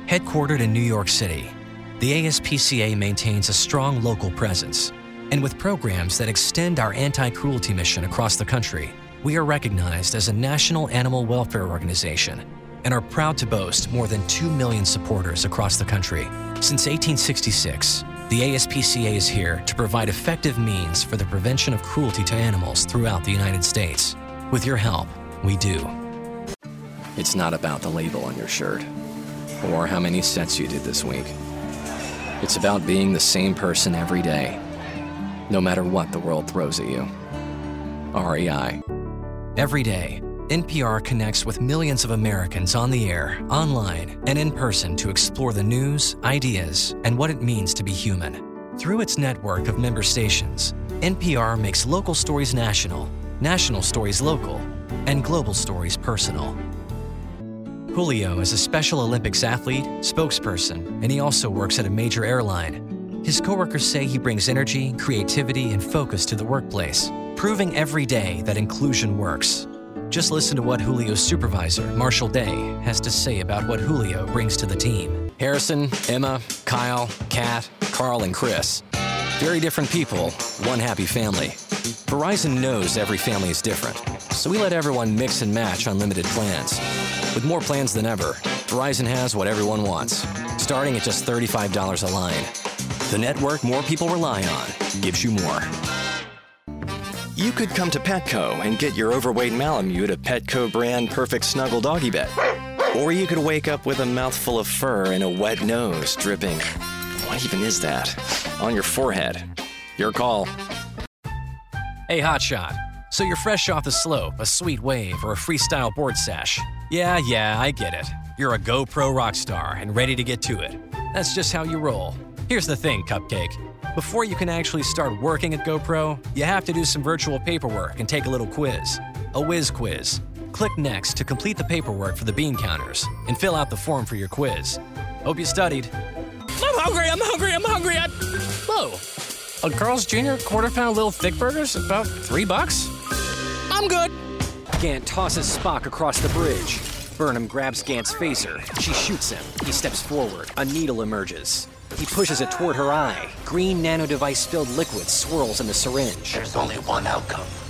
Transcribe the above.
Headquartered in New York City, the ASPCA maintains a strong local presence. And with programs that extend our anti-cruelty mission across the country, we are recognized as a national animal welfare organization and are proud to boast more than 2 million supporters across the country. Since 1866, the ASPCA is here to provide effective means for the prevention of cruelty to animals throughout the United States. With your help, we do. It's not about the label on your shirt or how many sets you did this week. It's about being the same person every day, no matter what the world throws at you. REI. Every day, NPR connects with millions of Americans on the air, online, and in person to explore the news, ideas, and what it means to be human. Through its network of member stations, NPR makes local stories national, national stories local, and global stories personal. Julio is a Special Olympics athlete, spokesperson, and he also works at a major airline. His coworkers say he brings energy, creativity, and focus to the workplace, proving every day that inclusion works. Just listen to what Julio's supervisor, Marshall Day, has to say about what Julio brings to the team. Harrison, Emma, Kyle, Kat, Carl, and Chris. Very different people, one happy family. Verizon knows every family is different, so we let everyone mix and match unlimited plans. With more plans than ever, Verizon has what everyone wants, starting at just $35 a line. The network more people rely on gives you more. You could come to Petco and get your overweight Malamute a Petco brand Perfect Snuggle Doggy Bed. Or you could wake up with a mouthful of fur and a wet nose dripping, what even is that, on your forehead. Your call. Hey, hotshot. So you're fresh off the slope, a sweet wave, or a freestyle board sesh. Yeah, I get it. You're a GoPro rock star and ready to get to it. That's just how you roll. Here's the thing, Cupcake. Before you can actually start working at GoPro, you have to do some virtual paperwork and take a little quiz. A whiz quiz. Click Next to complete the paperwork for the bean counters and fill out the form for your quiz. Hope you studied. I'm hungry. Whoa. A Carl's Jr. quarter-pound little thick burgers? About $3? I'm good. Gant tosses Spock across the bridge. Burnham grabs Gant's phaser. She shoots him. He steps forward. A needle emerges. He pushes it toward her eye. Green nanodevice-filled liquid swirls in the syringe. There's only one outcome.